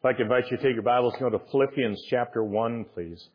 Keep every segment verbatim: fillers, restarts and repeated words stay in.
I'd like to invite you to take your Bibles and go to Philippians chapter one, please.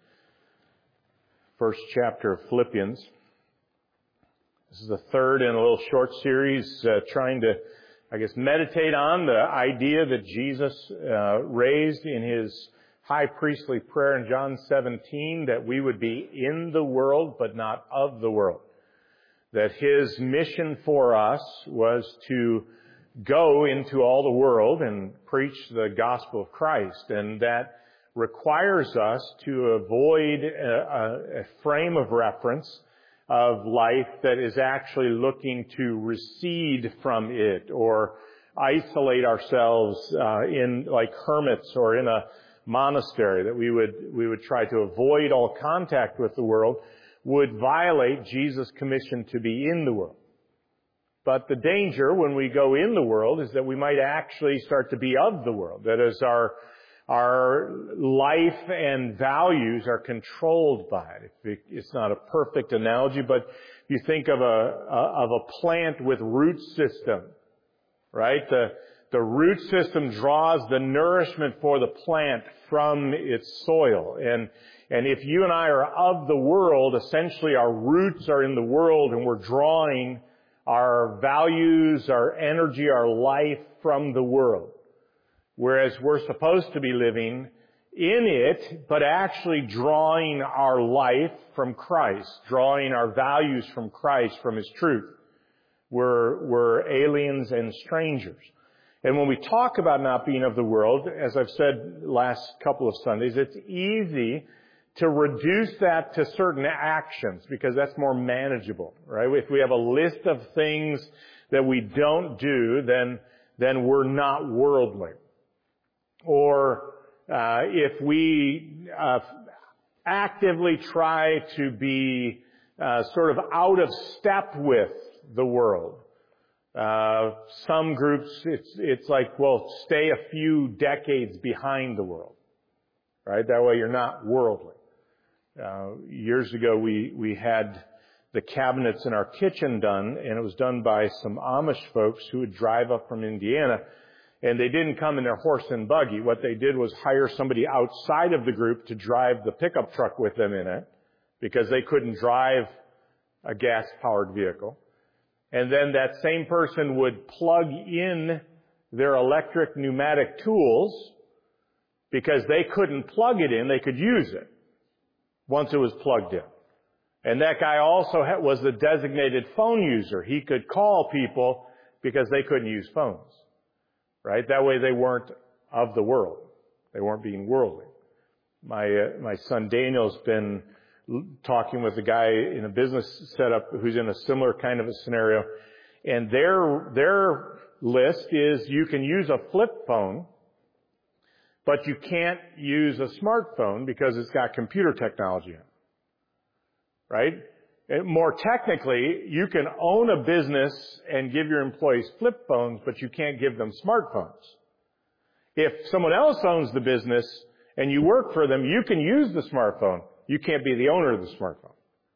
First chapter of Philippians. This is the third in a little short series uh, trying to, I guess, meditate on the idea that Jesus uh, raised in His high priestly prayer in John seventeen, that we would be in the world but not of the world. That His mission for us was to go into all the world and preach the gospel of Christ. And that requires us to avoid a, a frame of reference of life that is actually looking to recede from it or isolate ourselves uh, in like hermits or in a monastery, that we would we would try to avoid all contact with the world, would violate Jesus' commission to be in the world. But the danger when we go in the world is that we might actually start to be of the world. That is, our our life and values are controlled by it. It's not a perfect analogy, but if you think of a of a plant with root system, right? The the root system draws the nourishment for the plant from its soil. And and if you and I are of the world, essentially our roots are in the world and we're drawing our values, our energy, our life from the world. Whereas we're supposed to be living in it, but actually drawing our life from Christ, drawing our values from Christ, from His truth. We're, we're aliens and strangers. And when we talk about not being of the world, as I've said last couple of Sundays, it's easy to reduce that to certain actions because that's more manageable, right? If we have a list of things that we don't do, then, then we're not worldly. Or, uh, if we, uh, actively try to be, uh, sort of out of step with the world. Uh, some groups, it's, it's like, well, stay a few decades behind the world, right? That way you're not worldly. Uh, years ago, we, we had the cabinets in our kitchen done, and it was done by some Amish folks who would drive up from Indiana, and they didn't come in their horse and buggy. What they did was hire somebody outside of the group to drive the pickup truck with them in it, because they couldn't drive a gas-powered vehicle. And then that same person would plug in their electric pneumatic tools, because they couldn't plug it in, they could use it once it was plugged in. And that guy also was the designated phone user. He could call people because they couldn't use phones, right? That way they weren't of the world. They weren't being worldly. My uh, my son Daniel's been talking with a guy in a business setup who's in a similar kind of a scenario, and their their list is you can use a flip phone, but you can't use a smartphone because it's got computer technology in it, right? And more technically, you can own a business and give your employees flip phones, but you can't give them smartphones. If someone else owns the business and you work for them, you can use the smartphone. You can't be the owner of the smartphone,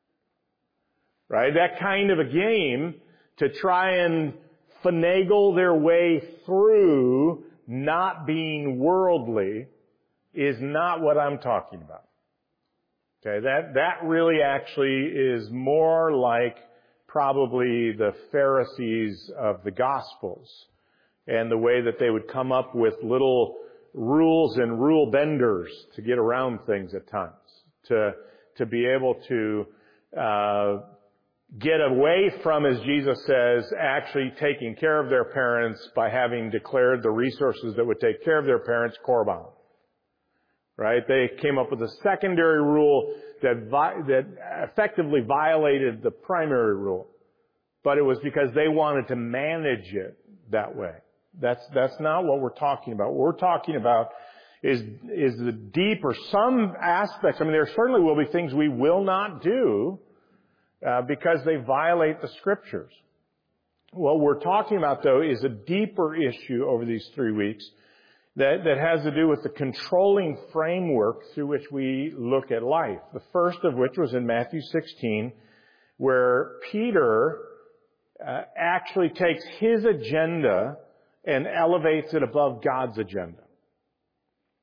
right? That kind of a game to try and finagle their way through not being worldly is not what I'm talking about. Okay, that, that really actually is more like probably the Pharisees of the Gospels and the way that they would come up with little rules and rule benders to get around things at times, to, to be able to, uh, get away from, as Jesus says, actually taking care of their parents by having declared the resources that would take care of their parents korban. Right? They came up with a secondary rule that vi- that effectively violated the primary rule. But it was because they wanted to manage it that way. That's that's not what we're talking about. What we're talking about is is the deeper, some aspects. I mean, there certainly will be things we will not do Uh, because they violate the Scriptures. What we're talking about, though, is a deeper issue over these three weeks that, that has to do with the controlling framework through which we look at life. The first of which was in Matthew sixteen, where Peter uh, actually takes his agenda and elevates it above God's agenda.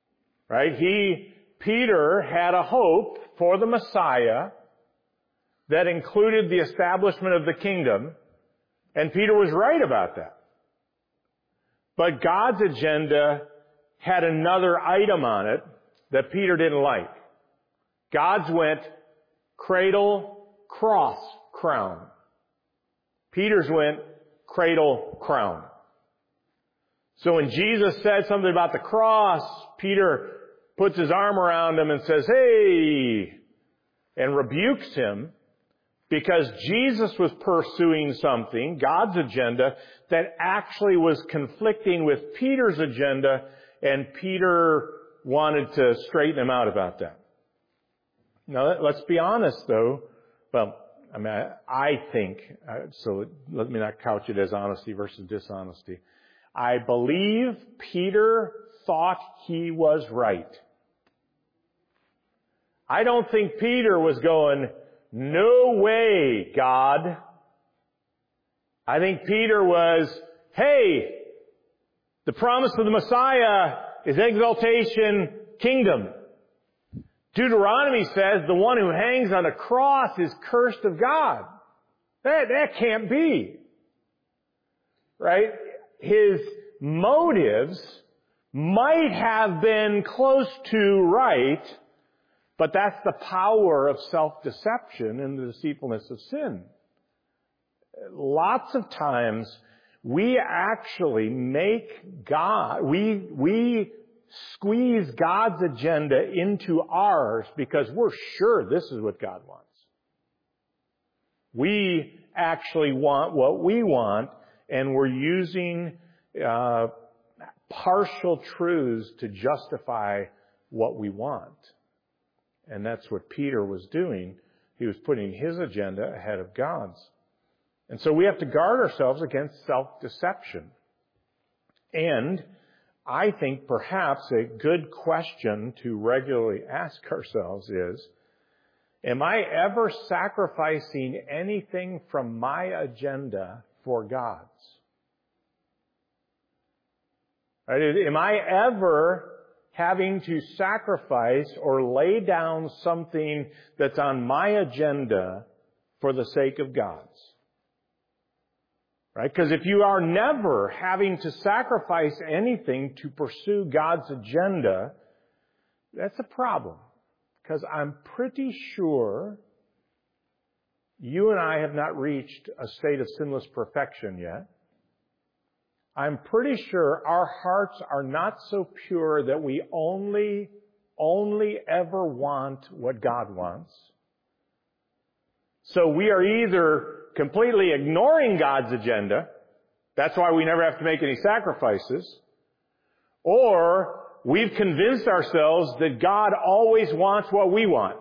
Right? He, Peter had a hope for the Messiah that included the establishment of the kingdom, and Peter was right about that. But God's agenda had another item on it that Peter didn't like. God's went cradle, cross, crown. Peter's went cradle, crown. So when Jesus said something about the cross, Peter puts his arm around him and says, "Hey," and rebukes him because Jesus was pursuing something, God's agenda, that actually was conflicting with Peter's agenda, and Peter wanted to straighten him out about that. Now, let's be honest, though. Well, I mean, I, I think, uh, so let me not couch it as honesty versus dishonesty. I believe Peter thought he was right. I don't think Peter was going, "No way, God." I think Peter was, "Hey, the promise of the Messiah is exaltation, kingdom. Deuteronomy says the one who hangs on a cross is cursed of God. That, that can't be." Right? His motives might have been close to right, but that's the power of self-deception and the deceitfulness of sin. Lots of times we actually make God, we, we squeeze God's agenda into ours because we're sure this is what God wants. We actually want what we want, and we're using uh, partial truths to justify what we want. And that's what Peter was doing. He was putting his agenda ahead of God's. And so we have to guard ourselves against self-deception. And I think perhaps a good question to regularly ask ourselves is, am I ever sacrificing anything from my agenda for God's? Right? Am I ever having to sacrifice or lay down something that's on my agenda for the sake of God's? Right? Because if you are never having to sacrifice anything to pursue God's agenda, that's a problem. Because I'm pretty sure you and I have not reached a state of sinless perfection yet. I'm pretty sure our hearts are not so pure that we only, only ever want what God wants. So we are either completely ignoring God's agenda, that's why we never have to make any sacrifices, or we've convinced ourselves that God always wants what we want.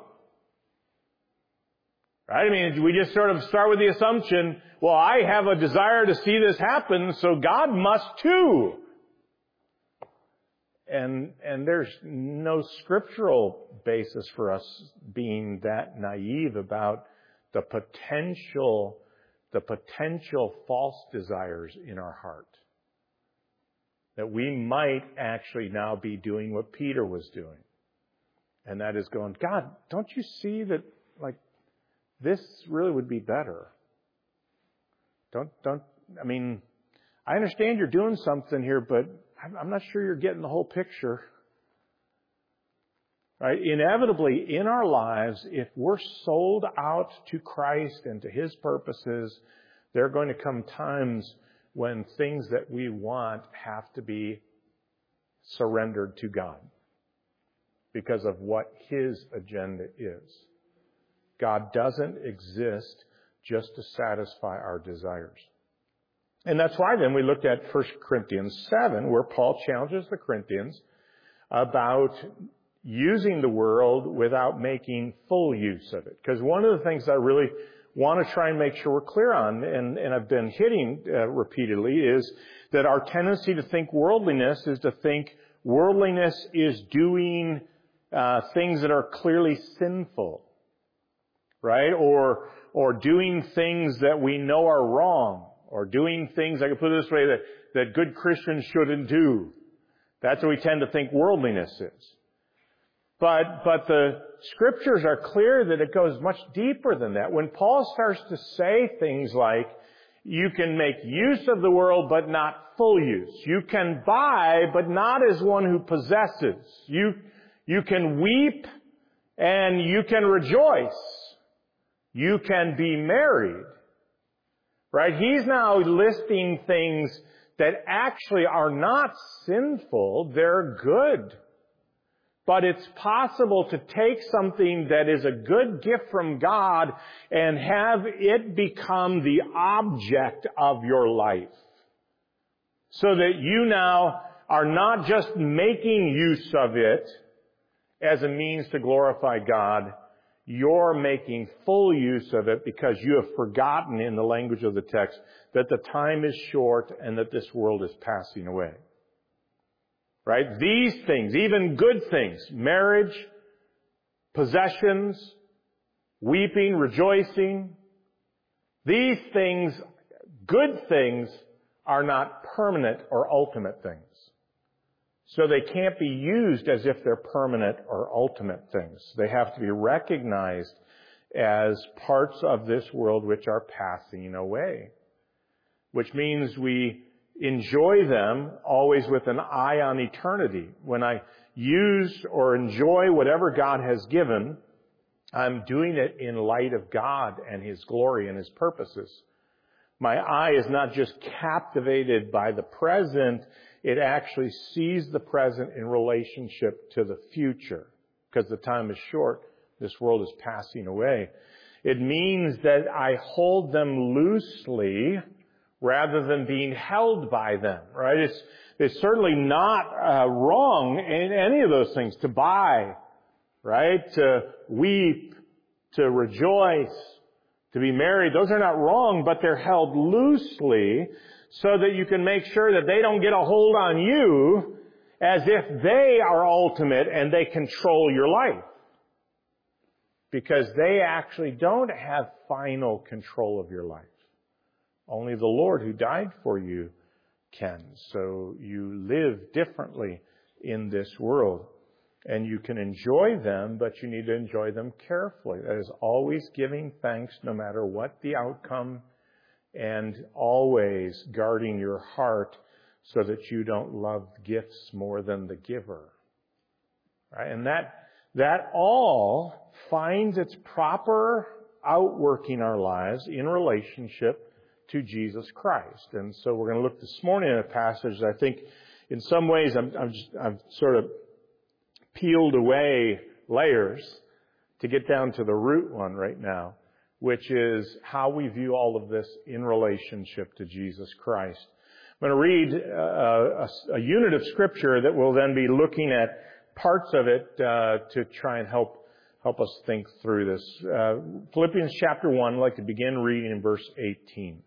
Right? I mean, we just sort of start with the assumption, well, I have a desire to see this happen, so God must too. And, and there's no scriptural basis for us being that naive about the potential, the potential false desires in our heart. That we might actually now be doing what Peter was doing. And that is going, God, don't you see that, like, this really would be better? Don't, don't, I mean, I understand you're doing something here, but I'm not sure you're getting the whole picture. Right? Inevitably, in our lives, if we're sold out to Christ and to His purposes, there are going to come times when things that we want have to be surrendered to God because of what His agenda is. God doesn't exist just to satisfy our desires. And that's why then we looked at First Corinthians seven, where Paul challenges the Corinthians about using the world without making full use of it. Because one of the things I really want to try and make sure we're clear on, and, and I've been hitting uh, repeatedly, is that our tendency to think worldliness is to think worldliness is doing uh, things that are clearly sinful, right? Or or doing things that we know are wrong, or doing things, I can put it this way, that, that good Christians shouldn't do. That's what we tend to think worldliness is. But, but the Scriptures are clear that it goes much deeper than that. When Paul starts to say things like, you can make use of the world, but not full use. You can buy, but not as one who possesses. You, you can weep, and you can rejoice. You can be married. Right? He's now listing things that actually are not sinful. They're good. But it's possible to take something that is a good gift from God and have it become the object of your life. So that you now are not just making use of it as a means to glorify God. You're making full use of it because you have forgotten, in the language of the text, that the time is short and that this world is passing away. Right? These things, even good things, marriage, possessions, weeping, rejoicing, these things, good things, are not permanent or ultimate things. So they can't be used as if they're permanent or ultimate things. They have to be recognized as parts of this world which are passing away. Which means we enjoy them always with an eye on eternity. When I use or enjoy whatever God has given, I'm doing it in light of God and His glory and His purposes. My eye is not just captivated by the present, it actually sees the present in relationship to the future. Because the time is short, this world is passing away. It means that I hold them loosely rather than being held by them, right? It's, it's certainly not uh, wrong in any of those things to buy, right? To weep, to rejoice, to be married. Those are not wrong, but they're held loosely so that you can make sure that they don't get a hold on you as if they are ultimate and they control your life. Because they actually don't have final control of your life. Only the Lord who died for you can. So you live differently in this world. And you can enjoy them, but you need to enjoy them carefully. That is always giving thanks no matter what the outcome, and always guarding your heart so that you don't love gifts more than the giver. Right? And that, that all finds its proper outworking in our lives in relationship to Jesus Christ. And so we're going to look this morning at a passage that I think in some ways I'm, I'm just, I've sort of peeled away layers to get down to the root one right now, which is how we view all of this in relationship to Jesus Christ. I'm going to read a, a, a unit of Scripture that will then be looking at parts of it uh, to try and help help us think through this. Uh, Philippians chapter one, I'd like to begin reading in verse eighteen.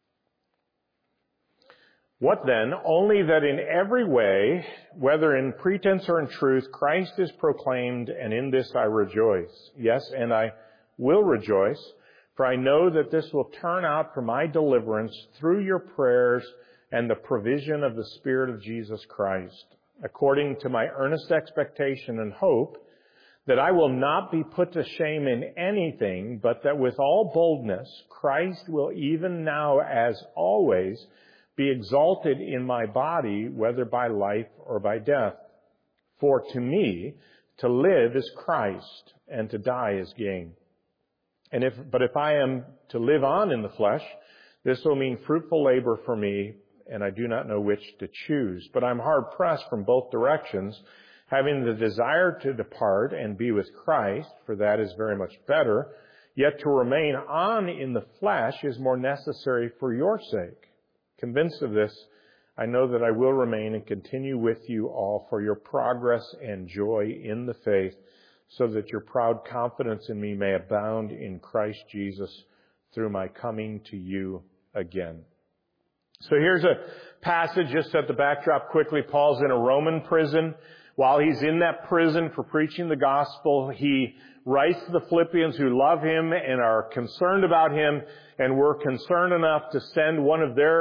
What then? Only that in every way, whether in pretense or in truth, Christ is proclaimed, and in this I rejoice. Yes, and I will rejoice, for I know that this will turn out for my deliverance through your prayers and the provision of the Spirit of Jesus Christ, according to my earnest expectation and hope, that I will not be put to shame in anything, but that with all boldness Christ will even now, as always, be exalted in my body, whether by life or by death. For to me, to live is Christ, and to die is gain. And if, but if I am to live on in the flesh, this will mean fruitful labor for me, and I do not know which to choose. But I'm hard pressed from both directions, having the desire to depart and be with Christ, for that is very much better. Yet to remain on in the flesh is more necessary for your sake. Convinced of this, I know that I will remain and continue with you all for your progress and joy in the faith, so that your proud confidence in me may abound in Christ Jesus through my coming to you again. So here's a passage just at the backdrop quickly. Paul's in a Roman prison. While he's in that prison for preaching the gospel, he writes to the Philippians who love him and are concerned about him, and were concerned enough to send one of their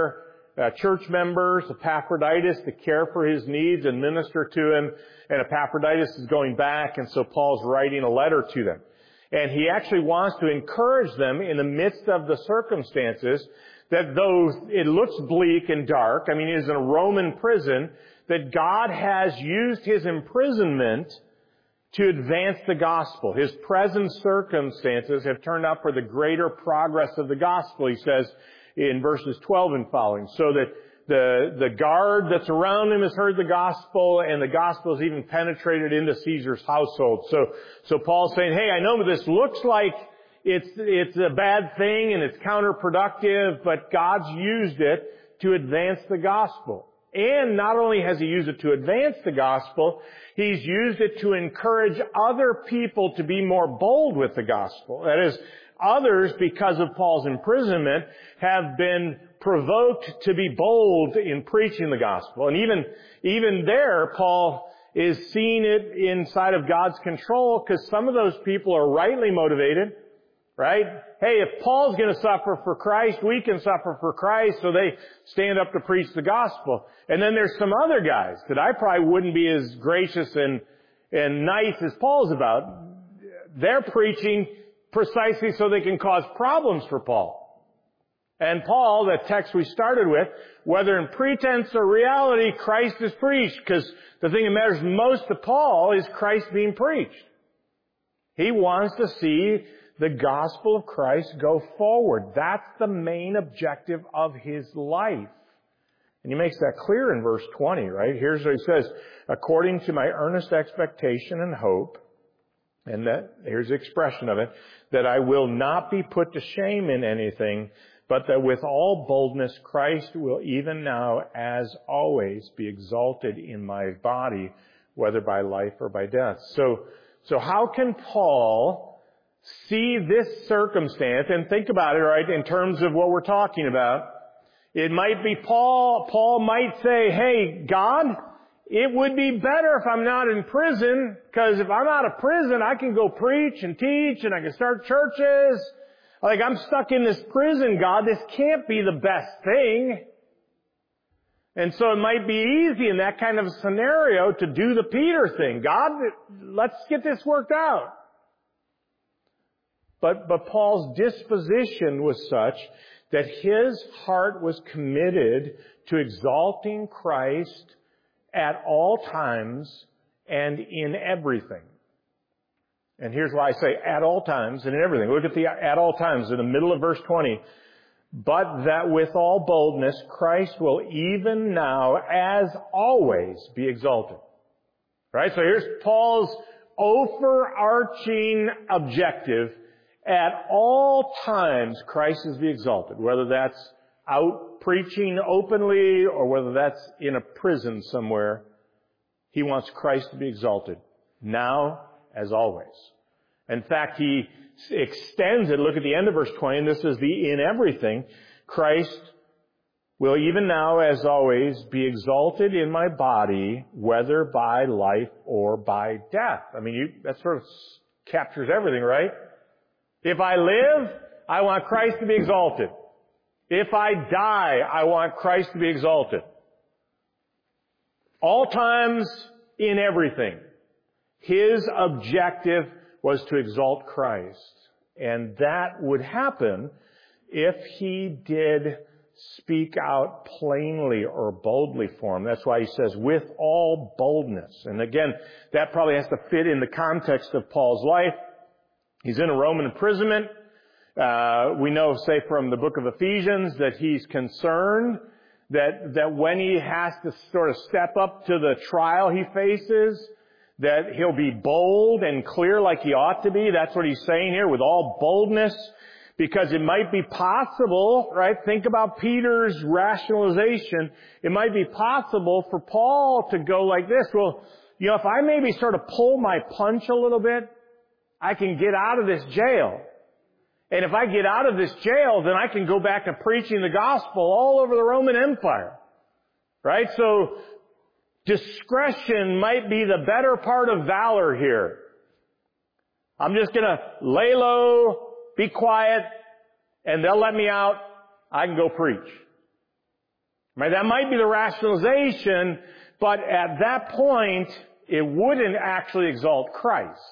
uh, church members, Epaphroditus, to care for his needs and minister to him. And Epaphroditus is going back, and so Paul's writing a letter to them. And he actually wants to encourage them in the midst of the circumstances that though it looks bleak and dark, I mean, he is in a Roman prison, that God has used his imprisonment to advance the gospel. His present circumstances have turned out for the greater progress of the gospel, he says in verses twelve and following, so that the, the guard that's around him has heard the gospel, and the gospel has even penetrated into Caesar's household. So, so Paul's saying, hey, I know this looks like it's, it's a bad thing and it's counterproductive, but God's used it to advance the gospel. And not only has he used it to advance the gospel, he's used it to encourage other people to be more bold with the gospel. That is, others, because of Paul's imprisonment, have been provoked to be bold in preaching the gospel. And even, even there, Paul is seeing it inside of God's control, because some of those people are rightly motivated, right? Hey, if Paul's going to suffer for Christ, we can suffer for Christ, so they stand up to preach the gospel. And then there's some other guys that I probably wouldn't be as gracious and, and nice as Paul's about. They're preaching precisely so they can cause problems for Paul. And Paul, that text we started with, whether in pretense or reality, Christ is preached, because the thing that matters most to Paul is Christ being preached. He wants to see the gospel of Christ go forward. That's the main objective of his life. And he makes that clear in verse twenty, right? Here's what he says, according to my earnest expectation and hope, and that, here's the expression of it, that I will not be put to shame in anything, but that with all boldness Christ will even now, as always, be exalted in my body, whether by life or by death. So, so how can Paul see this circumstance, and think about it, right, in terms of what we're talking about? It might be Paul, Paul might say, hey, God, it would be better if I'm not in prison, because if I'm out of prison, I can go preach and teach, and I can start churches. Like, I'm stuck in this prison, God. This can't be the best thing. And so it might be easy in that kind of a scenario to do the Peter thing. God, let's get this worked out. But, but Paul's disposition was such that his heart was committed to exalting Christ at all times and in everything. And here's why I say at all times and in everything. Look at the at all times in the middle of verse twenty. But that with all boldness Christ will even now, as always, be exalted. Right? So here's Paul's overarching objective. At all times Christ is be exalted. Whether that's out preaching openly or whether that's in a prison somewhere, he wants Christ to be exalted. Now, as always. In fact, he extends it. Look at the end of verse twenty, and this is the in everything. Christ will even now, as always, be exalted in my body, whether by life or by death. I mean, you, that sort of captures everything, right? If I live, I want Christ to be exalted. If I die, I want Christ to be exalted. All times, in everything. His objective was to exalt Christ. And that would happen if he did speak out plainly or boldly for him. That's why he says, with all boldness. And again, that probably has to fit in the context of Paul's life. He's in a Roman imprisonment. Uh, we know, say, from the book of Ephesians, that he's concerned that, that when he has to sort of step up to the trial he faces, that he'll be bold and clear like he ought to be. That's what he's saying here, with all boldness, because it might be possible, right? Think about Peter's rationalization. It might be possible for Paul to go like this. Well, you know, if I maybe sort of pull my punch a little bit, I can get out of this jail. And if I get out of this jail, then I can go back to preaching the gospel all over the Roman Empire. Right? So, discretion might be the better part of valor here. I'm just going to lay low, be quiet, and they'll let me out. I can go preach. Right? That might be the rationalization, but at that point, it wouldn't actually exalt Christ.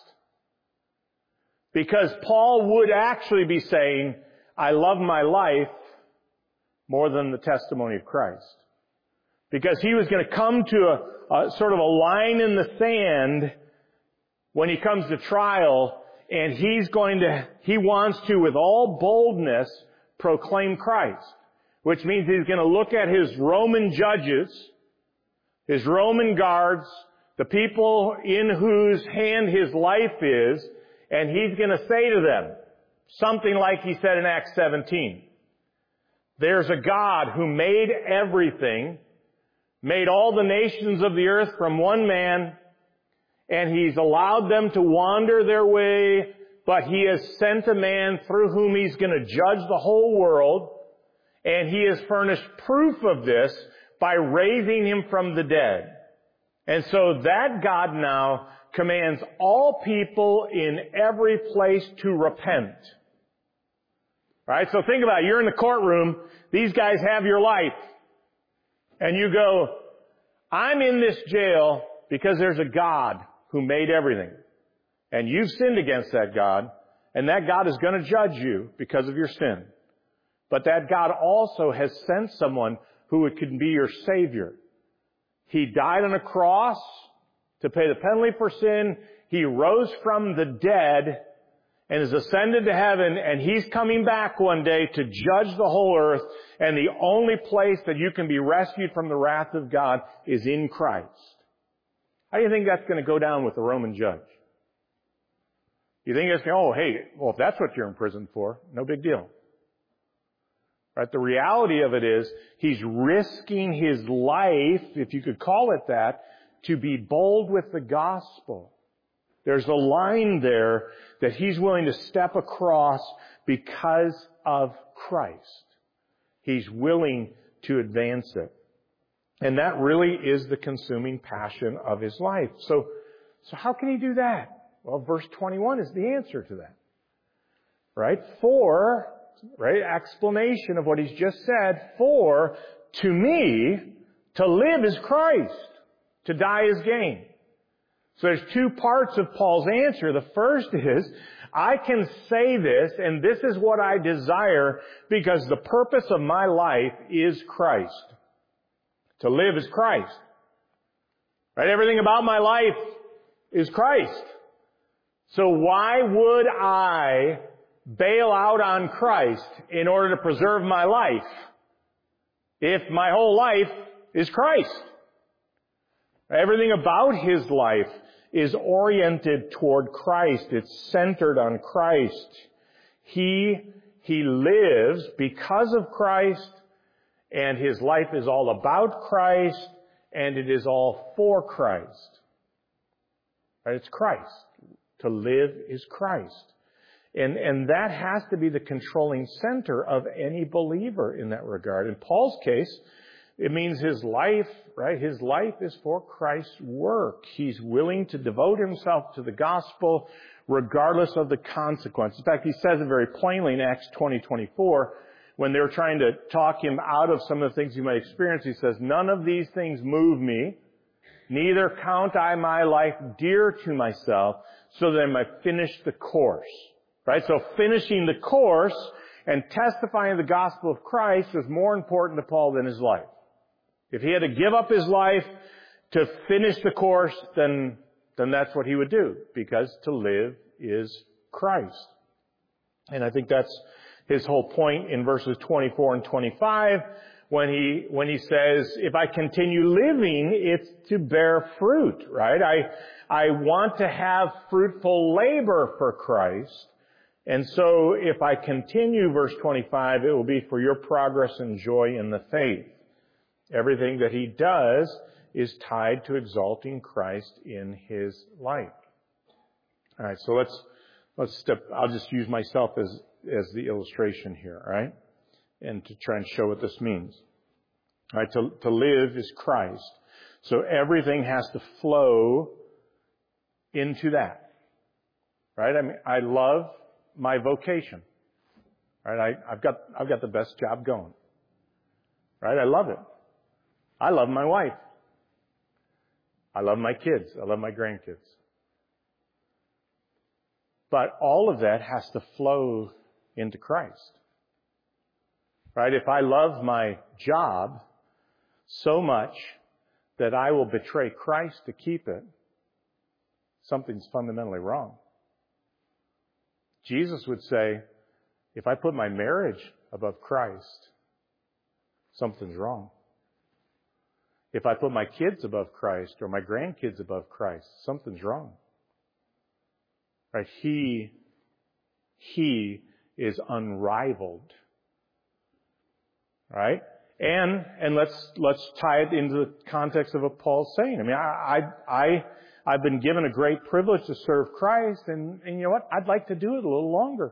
Because Paul would actually be saying, I love my life more than the testimony of Christ. Because he was going to come to a, a sort of a line in the sand when he comes to trial, and he's going to, he wants to, with all boldness, proclaim Christ. Which means he's going to look at his Roman judges, his Roman guards, the people in whose hand his life is, and he's going to say to them something like he said in Acts seventeen. There's a God who made everything, made all the nations of the earth from one man, and he's allowed them to wander their way, but he has sent a man through whom he's going to judge the whole world, and he has furnished proof of this by raising him from the dead. And so that God now commands all people in every place to repent. Right? So think about it. You're in the courtroom. These guys have your life. And you go, I'm in this jail because there's a God who made everything. And you've sinned against that God. And that God is going to judge you because of your sin. But that God also has sent someone who can be your Savior. He died on a cross to pay the penalty for sin. He rose from the dead and is ascended to heaven, and He's coming back one day to judge the whole earth, and the only place that you can be rescued from the wrath of God is in Christ. How do you think that's going to go down with the Roman judge? You think it's going, oh, hey, well, if that's what you're in prison for, no big deal. Right? The reality of it is, he's risking his life, if you could call it that, to be bold with the gospel. There's a line there that he's willing to step across because of Christ. He's willing to advance it. And that really is the consuming passion of his life. So, so how can he do that? Well, verse twenty-one is the answer to that. Right? For, right, explanation of what he's just said, for to me, to live is Christ, to die is gain. So there's two parts of Paul's answer. The first is, I can say this, and this is what I desire, because the purpose of my life is Christ. To live is Christ. Right? Everything about my life is Christ. So why would I bail out on Christ in order to preserve my life if my whole life is Christ? Everything about his life is oriented toward Christ. It's centered on Christ. He, he lives because of Christ, and his life is all about Christ, and it is all for Christ. Right? It's Christ. To live is Christ. And, and that has to be the controlling center of any believer in that regard. In Paul's case, it means his life, right? His life is for Christ's work. He's willing to devote himself to the gospel regardless of the consequence. In fact, he says it very plainly in Acts twenty twenty-four when they're trying to talk him out of some of the things he might experience. He says, none of these things move me, neither count I my life dear to myself, so that I might finish the course. Right? So finishing the course and testifying the gospel of Christ is more important to Paul than his life. If he had to give up his life to finish the course, then, then that's what he would do, because to live is Christ. And I think that's his whole point in verses twenty-four and twenty-five when he, when he says, if I continue living, it's to bear fruit, right? I, I want to have fruitful labor for Christ. And so if I continue, verse twenty-five, it will be for your progress and joy in the faith. Everything that he does is tied to exalting Christ in his life. All right, so let's let's step. I'll just use myself as as the illustration here, all right, and to try and show what this means. All right, to to live is Christ, so everything has to flow into that, right? I mean, I love my vocation, right? I, I've got I've got the best job going, right? I love it. I love my wife. I love my kids. I love my grandkids. But all of that has to flow into Christ. Right? If I love my job so much that I will betray Christ to keep it, something's fundamentally wrong. Jesus would say, if I put my marriage above Christ, something's wrong. If I put my kids above Christ or my grandkids above Christ, something's wrong. Right? He, he is unrivaled. Right? And, and let's, let's tie it into the context of what Paul's saying. I mean, I, I, I, I've been given a great privilege to serve Christ, and, and you know what? I'd like to do it a little longer.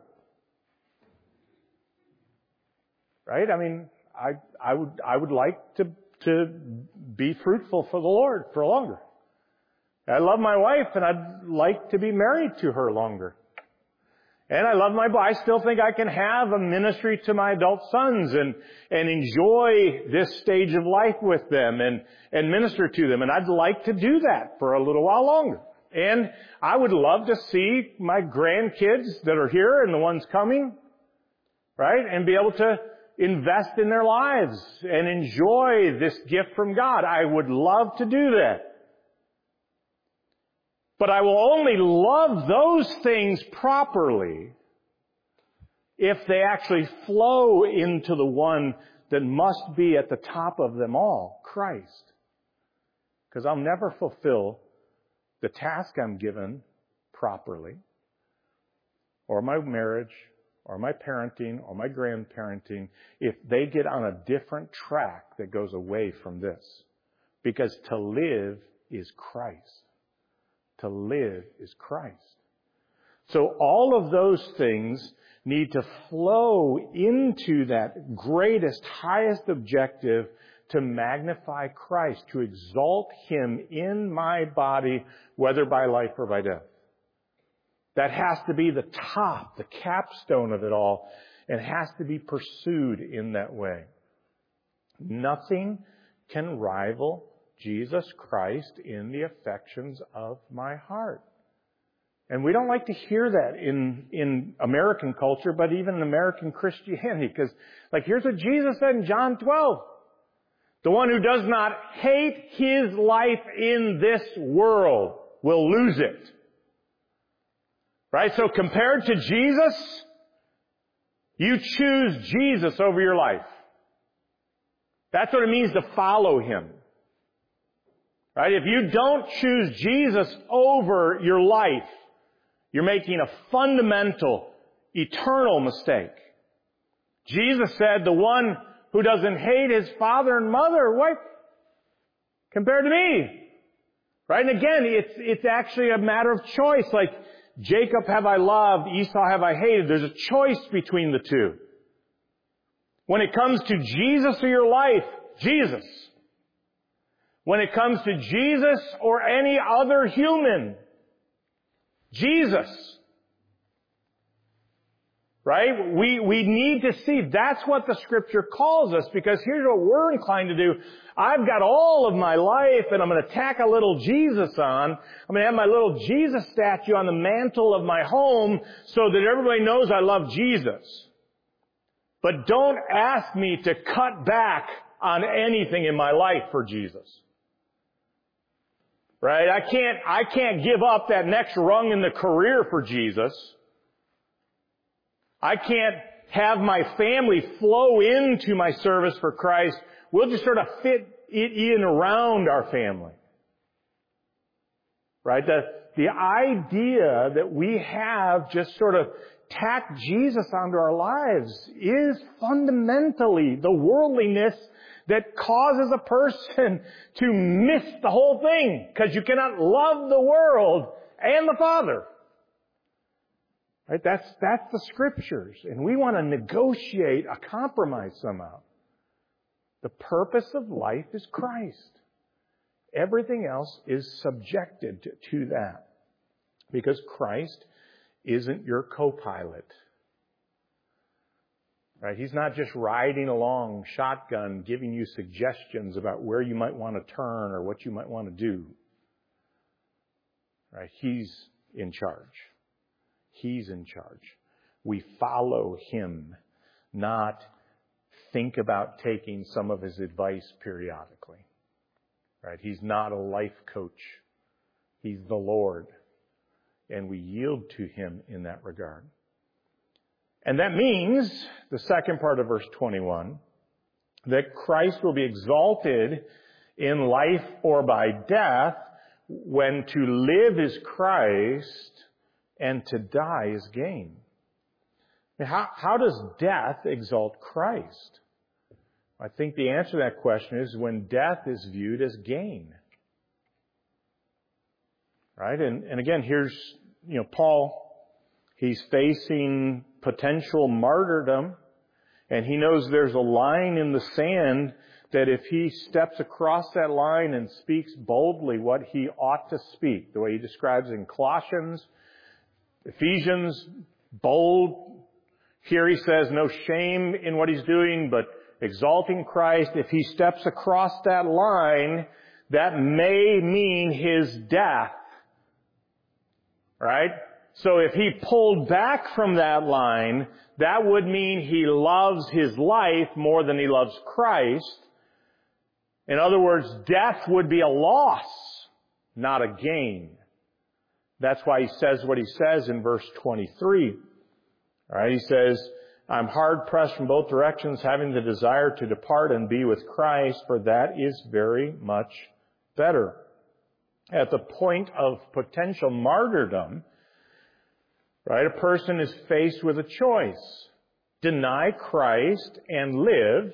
Right? I mean, I, I would, I would like to, to be fruitful for the Lord for longer. I love my wife, and I'd like to be married to her longer. And I love my, I still think I can have a ministry to my adult sons and, and enjoy this stage of life with them and, and minister to them. And I'd like to do that for a little while longer. And I would love to see my grandkids that are here and the ones coming, right? And be able to invest in their lives and enjoy this gift from God. I would love to do that. But I will only love those things properly if they actually flow into the one that must be at the top of them all, Christ. Because I'll never fulfill the task I'm given properly, or my marriage, or my parenting, or my grandparenting, if they get on a different track that goes away from this. Because to live is Christ. To live is Christ. So all of those things need to flow into that greatest, highest objective to magnify Christ, to exalt Him in my body, whether by life or by death. That has to be the top, the capstone of it all, and has to be pursued in that way. Nothing can rival Jesus Christ in the affections of my heart. And we don't like to hear that in, in American culture, but even in American Christianity. Because, like, here's what Jesus said in John twelve. The one who does not hate his life in this world will lose it. Right? So compared to Jesus, you choose Jesus over your life. That's what it means to follow Him. Right? If you don't choose Jesus over your life, you're making a fundamental, eternal mistake. Jesus said, the one who doesn't hate his father and mother, what? Compared to me. Right? And again, it's, it's actually a matter of choice. Like, Jacob have I loved, Esau have I hated. There's a choice between the two. When it comes to Jesus or your life, Jesus. When it comes to Jesus or any other human, Jesus. Right? We, we need to see that's what the Scripture calls us, because here's what we're inclined to do. I've got all of my life and I'm going to tack a little Jesus on. I'm going to have my little Jesus statue on the mantle of my home so that everybody knows I love Jesus. But don't ask me to cut back on anything in my life for Jesus. Right? I can't, I can't give up that next rung in the career for Jesus. I can't have my family flow into my service for Christ. We'll just sort of fit it in around our family. Right? The, the idea that we have just sort of tacked Jesus onto our lives is fundamentally the worldliness that causes a person to miss the whole thing, because you cannot love the world and the Father. Right? That's, that's the Scriptures. And we want to negotiate a compromise somehow. The purpose of life is Christ. Everything else is subjected to, to that. Because Christ isn't your co-pilot. Right? He's not just riding along shotgun, giving you suggestions about where you might want to turn or what you might want to do. Right? He's in charge. He's in charge. We follow him, not think about taking some of his advice periodically. Right? He's not a life coach. He's the Lord. And we yield to him in that regard. And that means, the second part of verse twenty-one, that Christ will be exalted in life or by death, when to live is Christ and to die is gain. How, how does death exalt Christ? I think the answer to that question is when death is viewed as gain. Right? And, and again, here's, you know, Paul, he's facing potential martyrdom, and he knows there's a line in the sand that if he steps across that line and speaks boldly what he ought to speak, the way he describes in Colossians, Ephesians, bold. Here he says no shame in what he's doing, but exalting Christ. If he steps across that line, that may mean his death. Right? So if he pulled back from that line, that would mean he loves his life more than he loves Christ. In other words, death would be a loss, not a gain. That's why he says what he says in verse twenty-three. All right, he says, I'm hard pressed from both directions, having the desire to depart and be with Christ, for that is very much better. At the point of potential martyrdom, right, a person is faced with a choice. Deny Christ and live,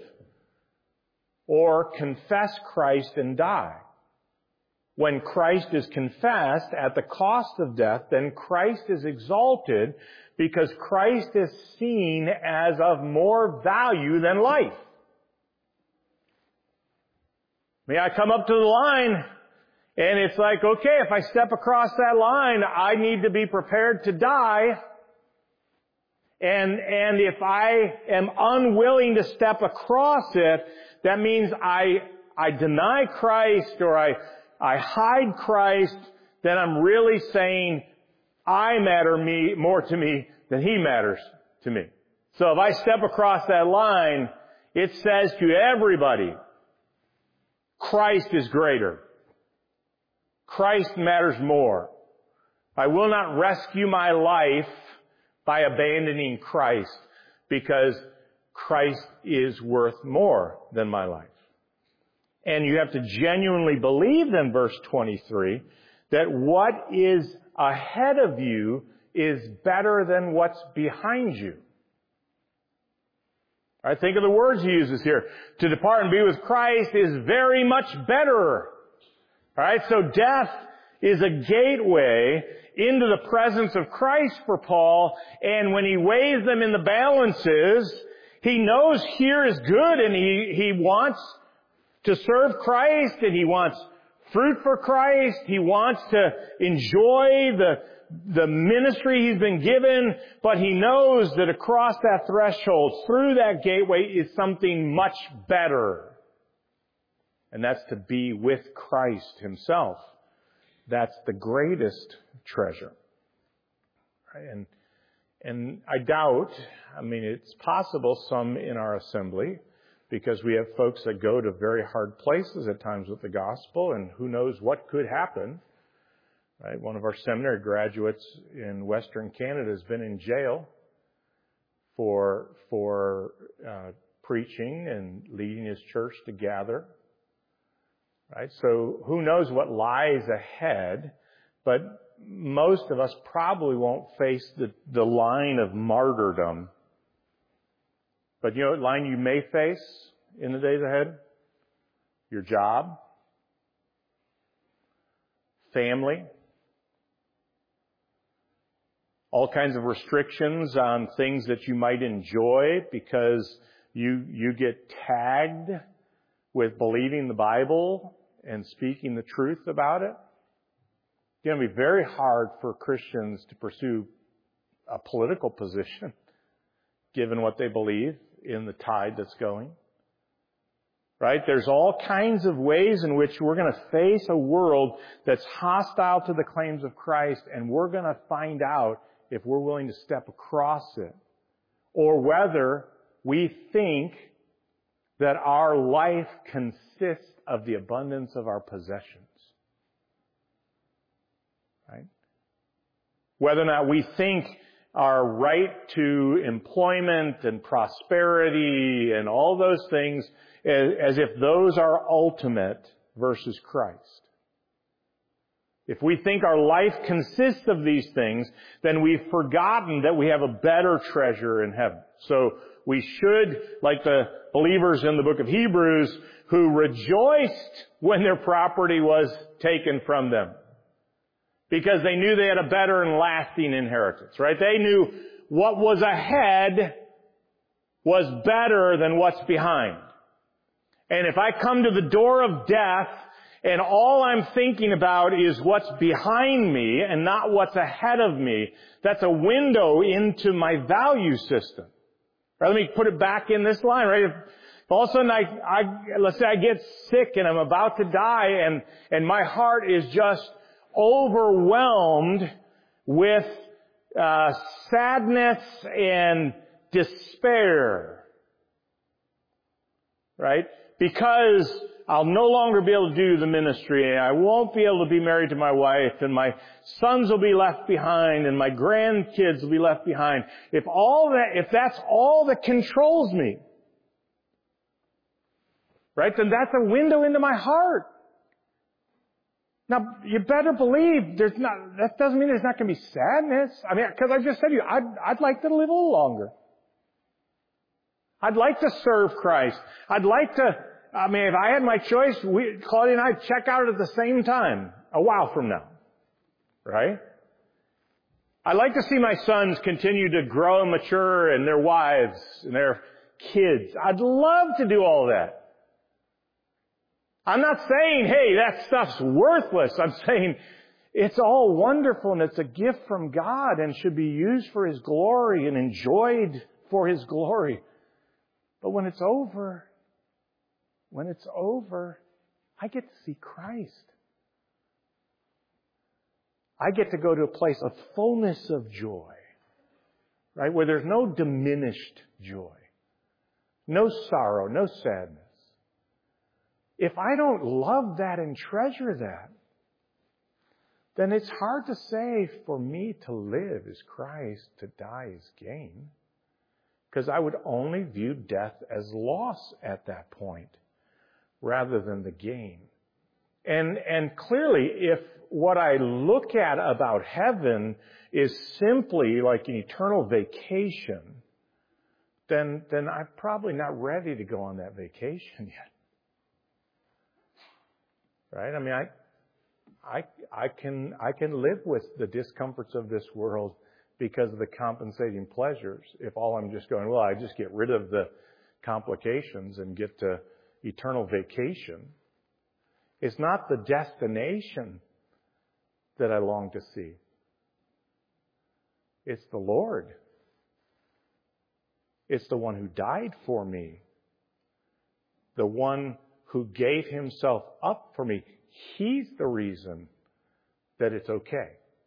or confess Christ and die. When Christ is confessed at the cost of death, then Christ is exalted because Christ is seen as of more value than life. May I come up to the line? And it's like, okay, if I step across that line, I need to be prepared to die. And, and if I am unwilling to step across it, that means I, I deny Christ or I, I hide Christ, then I'm really saying I matter me, more to me than he matters to me. So if I step across that line, it says to everybody, Christ is greater. Christ matters more. I will not rescue my life by abandoning Christ because Christ is worth more than my life. And you have to genuinely believe then, verse twenty-three, that what is ahead of you is better than what's behind you. All right, think of the words he uses here. To depart and be with Christ is very much better. All right, so death is a gateway into the presence of Christ for Paul, and when he weighs them in the balances, he knows here is good, and he, he wants to serve Christ, and he wants fruit for Christ. He wants to enjoy the, the ministry he's been given, but he knows that across that threshold, through that gateway, is something much better. And that's to be with Christ himself. That's the greatest treasure. And, and I doubt, I mean, it's possible some in our assembly, because we have folks that go to very hard places at times with the gospel, and who knows what could happen. Right? One of our seminary graduates in Western Canada has been in jail for, for uh, preaching and leading his church to gather. Right? So who knows what lies ahead, but most of us probably won't face the, the line of martyrdom. But you know what line you may face in the days ahead? Your job, family, all kinds of restrictions on things that you might enjoy because you, you get tagged with believing the Bible and speaking the truth about it. It's going to be very hard for Christians to pursue a political position, given what they believe in the tide that's going. Right? There's all kinds of ways in which we're going to face a world that's hostile to the claims of Christ, and we're going to find out if we're willing to step across it, or whether we think that our life consists of the abundance of our possessions. Right? Whether or not we think our right to employment and prosperity and all those things as if those are ultimate versus Christ. If we think our life consists of these things, then we've forgotten that we have a better treasure in heaven. So we should, like the believers in the book of Hebrews, who rejoiced when their property was taken from them, because they knew they had a better and lasting inheritance, right? They knew what was ahead was better than what's behind. And if I come to the door of death and all I'm thinking about is what's behind me and not what's ahead of me, that's a window into my value system. Right, let me put it back in this line, right? If, if all of a sudden I, I, let's say I get sick and I'm about to die and, and my heart is just overwhelmed with uh, sadness and despair, right? Because I'll no longer be able to do the ministry, and I won't be able to be married to my wife, and my sons will be left behind, and my grandkids will be left behind. If all that, if that's all that controls me, right, then that's a window into my heart. Now, you better believe there's not, that doesn't mean there's not going to be sadness. I mean, because I just said to you, I'd, I'd like to live a little longer. I'd like to serve Christ. I'd like to, I mean, if I had my choice, we, Claudia and I check out at the same time a while from now. Right? I'd like to see my sons continue to grow and mature, and their wives and their kids. I'd love to do all that. I'm not saying, hey, that stuff's worthless. I'm saying it's all wonderful and it's a gift from God and should be used for His glory and enjoyed for His glory. But when it's over, when it's over, I get to see Christ. I get to go to a place of fullness of joy, right? Where there's no diminished joy, no sorrow, no sadness. If I don't love that and treasure that, then it's hard to say for me to live is Christ, to die is gain. Because I would only view death as loss at that point, rather than the gain. And, and clearly, if what I look at about heaven is simply like an eternal vacation, then, then I'm probably not ready to go on that vacation yet. Right? I mean, I, I, I can, I can live with the discomforts of this world because of the compensating pleasures. If all I'm just going, well, I just get rid of the complications and get to eternal vacation. It's not the destination that I long to see. It's the Lord. It's the one who died for me. The one who gave Himself up for me. He's the reason that it's okay.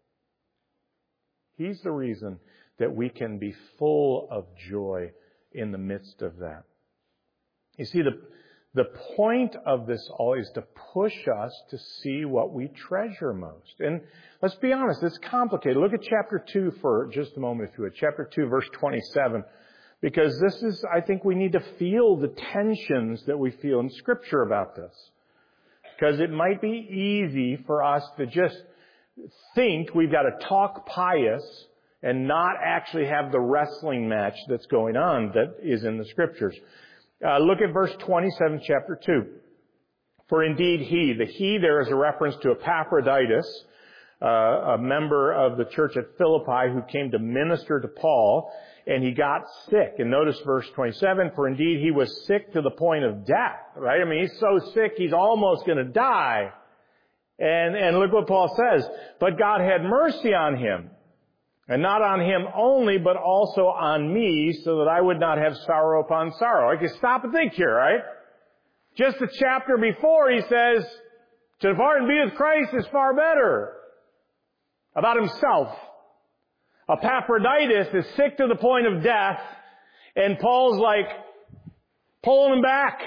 He's the reason that we can be full of joy in the midst of that. You see, the, the point of this all is to push us to see what we treasure most. And let's be honest, it's complicated. Look at chapter two for just a moment, if you would. Chapter two, verse twenty-seven. Because this is, I think we need to feel the tensions that we feel in Scripture about this. Because it might be easy for us to just think we've got to talk pious and not actually have the wrestling match that's going on that is in the Scriptures. Uh, look at verse twenty-seven, chapter two. For indeed he, the he there is a reference to Epaphroditus, uh, a member of the church at Philippi who came to minister to Paul, and he got sick. And notice verse twenty-seven, for indeed he was sick to the point of death, right? I mean, he's so sick he's almost going to die. And, and look what Paul says. But God had mercy on him, And not on him only, but also on me, so that I would not have sorrow upon sorrow. I can stop and think here, right? Just the chapter before, he says, to depart and be with Christ is far better. About himself. Epaphroditus is sick to the point of death, and Paul's like pulling him back.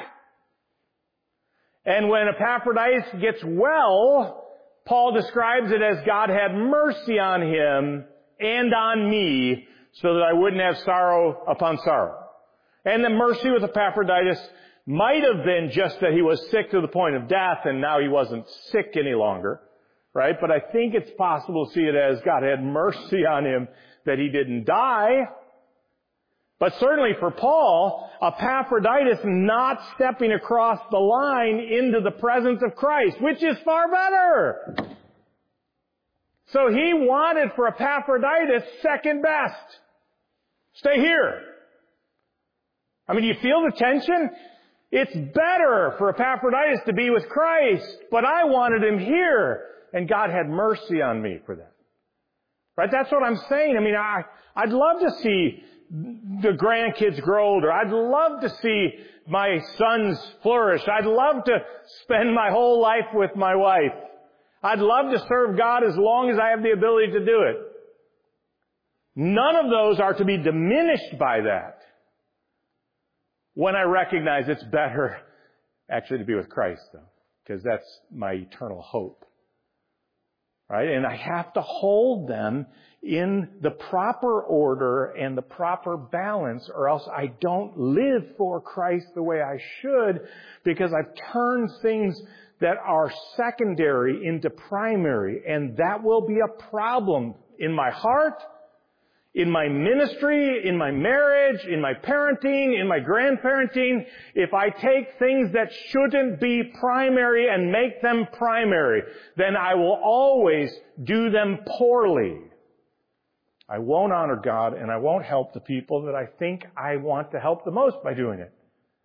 And when Epaphroditus gets well, Paul describes it as God had mercy on him and on me, so that I wouldn't have sorrow upon sorrow. And the mercy with Epaphroditus might have been just that he was sick to the point of death and now he wasn't sick any longer, right? But I think it's possible to see it as God had mercy on him that he didn't die. But certainly for Paul, Epaphroditus not stepping across the line into the presence of Christ, which is far better. So he wanted for Epaphroditus second best. Stay here. I mean, do you feel the tension? It's better for Epaphroditus to be with Christ, but I wanted him here, and God had mercy on me for that. Right? That's what I'm saying. I mean, I, I'd love to see the grandkids grow older. I'd love to see my sons flourish. I'd love to spend my whole life with my wife. I'd love to serve God as long as I have the ability to do it. None of those are to be diminished by that. When I recognize it's better actually to be with Christ, though, because that's my eternal hope. Right? And I have to hold them in the proper order and the proper balance, or else I don't live for Christ the way I should, because I've turned things that are secondary into primary, and that will be a problem in my heart, in my ministry, in my marriage, in my parenting, in my grandparenting. If I take things that shouldn't be primary and make them primary, then I will always do them poorly. I won't honor God, and I won't help the people that I think I want to help the most by doing it.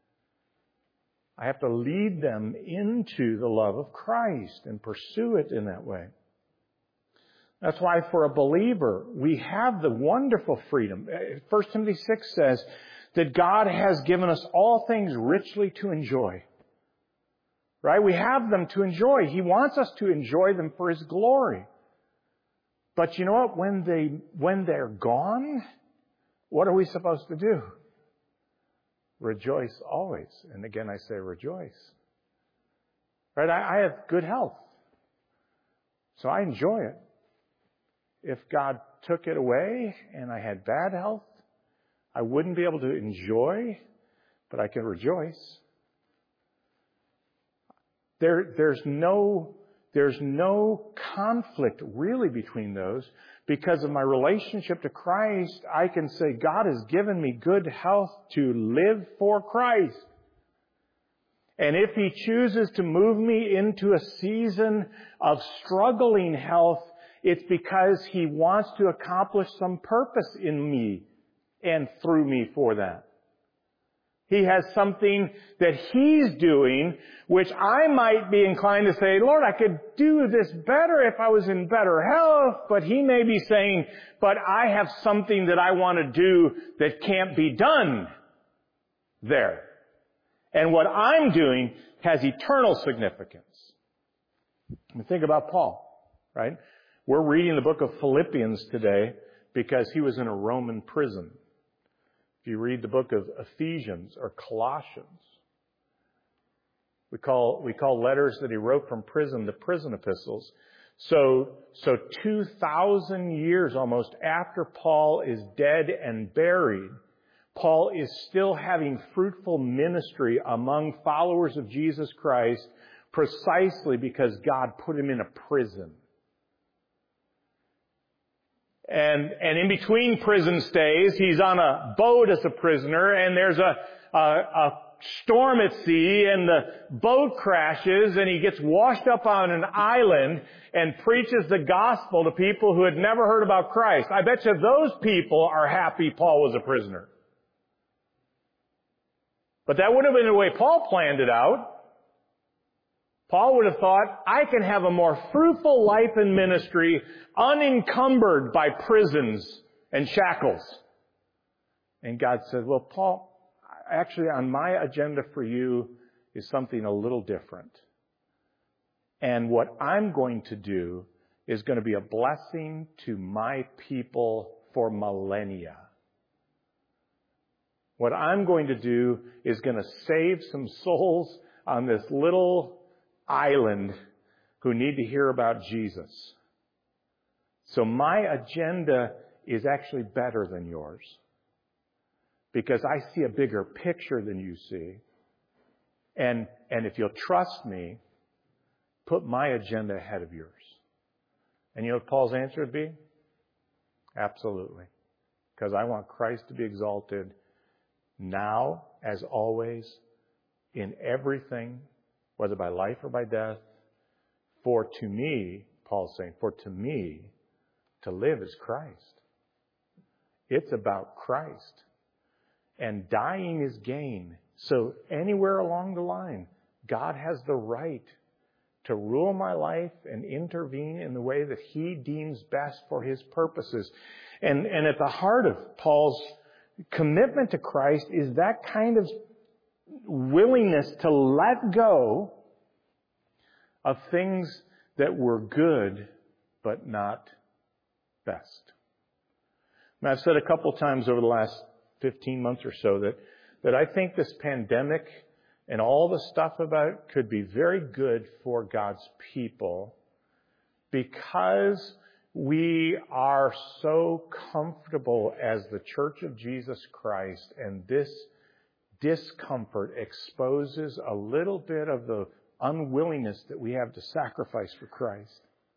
I have to lead them into the love of Christ and pursue it in that way. That's why for a believer, we have the wonderful freedom. First Timothy six says that God has given us all things richly to enjoy. Right? We have them to enjoy. He wants us to enjoy them for His glory. But you know what? When they, when they're gone, what are we supposed to do? Rejoice always. And again, I say rejoice. Right? I, I have good health. So I enjoy it. If God took it away and I had bad health, I wouldn't be able to enjoy, but I can rejoice. There, there's no, there's no conflict really between those. Because of my relationship to Christ, I can say, God has given me good health to live for Christ. And if He chooses to move me into a season of struggling health, it's because He wants to accomplish some purpose in me and through me for that. He has something that He's doing, which I might be inclined to say, Lord, I could do this better if I was in better health. But He may be saying, but I have something that I want to do that can't be done there. And what I'm doing has eternal significance. I mean, think about Paul, right? We're reading the book of Philippians today because he was in a Roman prison. If you read the book of Ephesians or Colossians, we call, we call letters that he wrote from prison the prison epistles. So, so two thousand years almost after Paul is dead and buried, Paul is still having fruitful ministry among followers of Jesus Christ precisely because God put him in a prison. And, and in between prison stays, he's on a boat as a prisoner, and there's a, a, a storm at sea, and the boat crashes, and he gets washed up on an island and preaches the gospel to people who had never heard about Christ. I bet you those people are happy Paul was a prisoner. But that would have been the way Paul planned it out. Paul would have thought, I can have a more fruitful life in ministry unencumbered by prisons and shackles. And God said, well, Paul, actually on my agenda for you is something a little different. And what I'm going to do is going to be a blessing to my people for millennia. What I'm going to do is going to save some souls on this little island who need to hear about Jesus. So my agenda is actually better than yours, because I see a bigger picture than you see. And, and if you'll trust me, put my agenda ahead of yours. And you know what Paul's answer would be? Absolutely. Because I want Christ to be exalted now, as always, in everything, whether by life or by death. For to me, Paul's saying, for to me, to live is Christ. It's about Christ. And dying is gain. So anywhere along the line, God has the right to rule my life and intervene in the way that He deems best for His purposes. And, and at the heart of Paul's commitment to Christ is that kind of willingness to let go of things that were good but not best. And I've said a couple times over the last fifteen months or so that, that I think this pandemic and all the stuff about it could be very good for God's people, because we are so comfortable as the Church of Jesus Christ, and this discomfort exposes a little bit of the unwillingness that we have to sacrifice for Christ.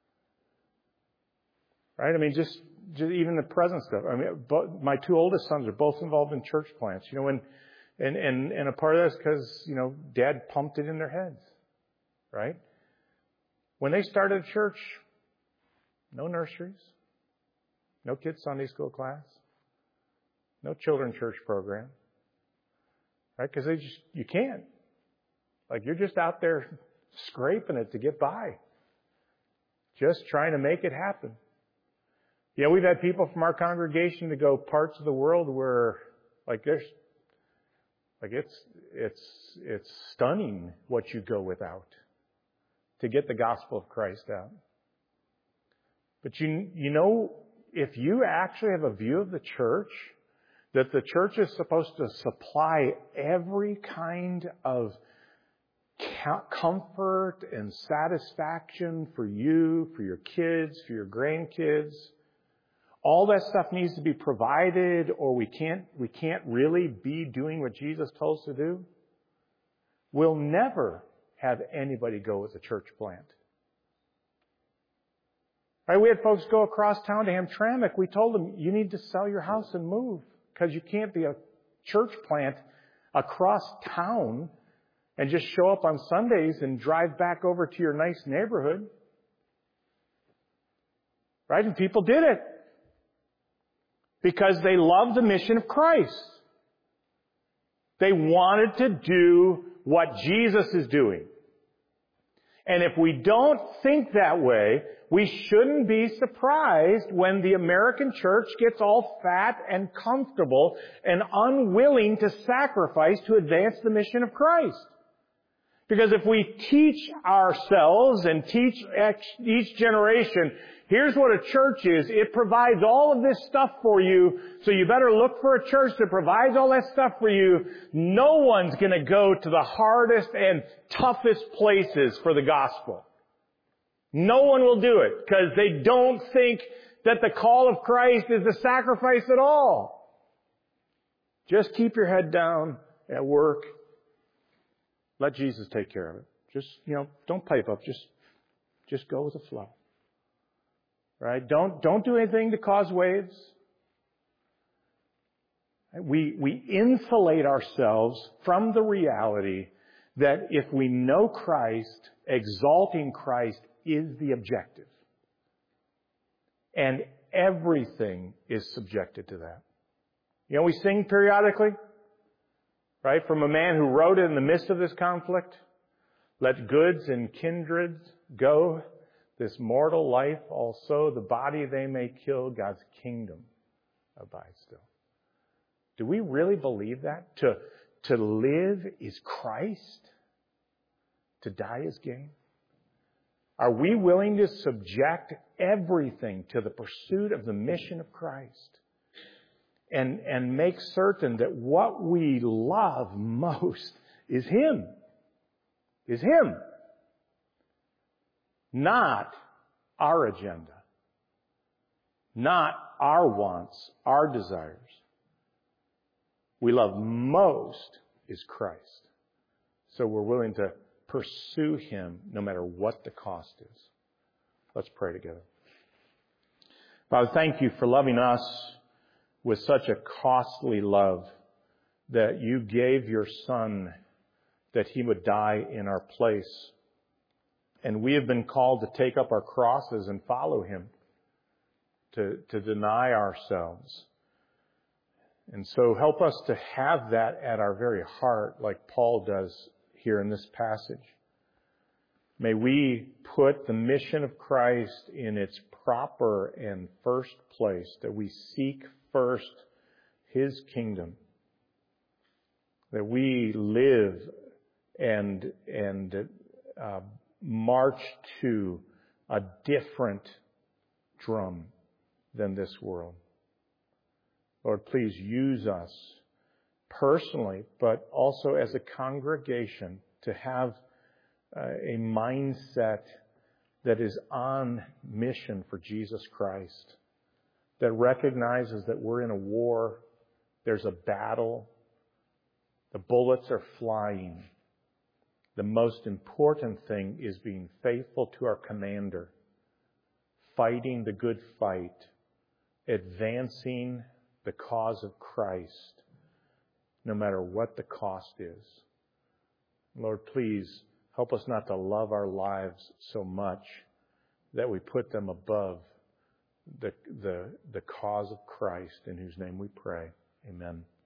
Right? I mean, just, just even the present stuff. I mean, both, my two oldest sons are both involved in church plants. You know, when, and, and, and a part of that's because, you know, Dad pumped it in their heads. Right? When they started a church, no nurseries, no kids' Sunday school class, no children's church program. Right? Because they just, you can't. Like, you're just out there scraping it to get by. Just trying to make it happen. You know, we've had people from our congregation to go parts of the world where, like, there's, like, it's, it's, it's stunning what you go without to get the gospel of Christ out. But you, you know, if you actually have a view of the church, that the church is supposed to supply every kind of comfort and satisfaction for you, for your kids, for your grandkids. All that stuff needs to be provided, or we can't, we can't really be doing what Jesus told us to do. We'll never have anybody go with a church plant. Right, we had folks go across town to Hamtramck. We told them, you need to sell your house and move, because you can't be a church plant across town and just show up on Sundays and drive back over to your nice neighborhood. Right? And people did it. Because they loved the mission of Christ. They wanted to do what Jesus is doing. And if we don't think that way, we shouldn't be surprised when the American church gets all fat and comfortable and unwilling to sacrifice to advance the mission of Christ. Because if we teach ourselves and teach each generation, here's what a church is. It provides all of this stuff for you, so you better look for a church that provides all that stuff for you. No one's going to go to the hardest and toughest places for the gospel. No one will do it, because they don't think that the call of Christ is a sacrifice at all. Just keep your head down at work. Let Jesus take care of it. Just, you know, don't pipe up. Just, just go with the flow. Right? Don't, don't do anything to cause waves. We, we insulate ourselves from the reality that if we know Christ, exalting Christ is the objective. And everything is subjected to that. You know, we sing periodically, right? From a man who wrote it in the midst of this conflict. Let goods and kindreds go. This mortal life also, the body they may kill, God's kingdom abides still. Do we really believe that? To, to live is Christ? To die is gain? Are we willing to subject everything to the pursuit of the mission of Christ? And, and make certain that what we love most is Him. Is Him. Not our agenda. Not our wants, our desires. We love most is Christ. So we're willing to pursue Him no matter what the cost is. Let's pray together. Father, thank You for loving us with such a costly love that You gave Your Son that He would die in our place. And we have been called to take up our crosses and follow Him, to, to deny ourselves. And so help us to have that at our very heart, like Paul does here in this passage. May we put the mission of Christ in its proper and first place, that we seek first His kingdom, that we live and and uh, march to a different drum than this world. Lord, please use us personally, but also as a congregation, to have uh, a mindset that is on mission for Jesus Christ, that recognizes that we're in a war, there's a battle, the bullets are flying. The most important thing is being faithful to our commander, fighting the good fight, advancing the cause of Christ, no matter what the cost is. Lord, please help us not to love our lives so much that we put them above the, the, the cause of Christ, in whose name we pray. Amen.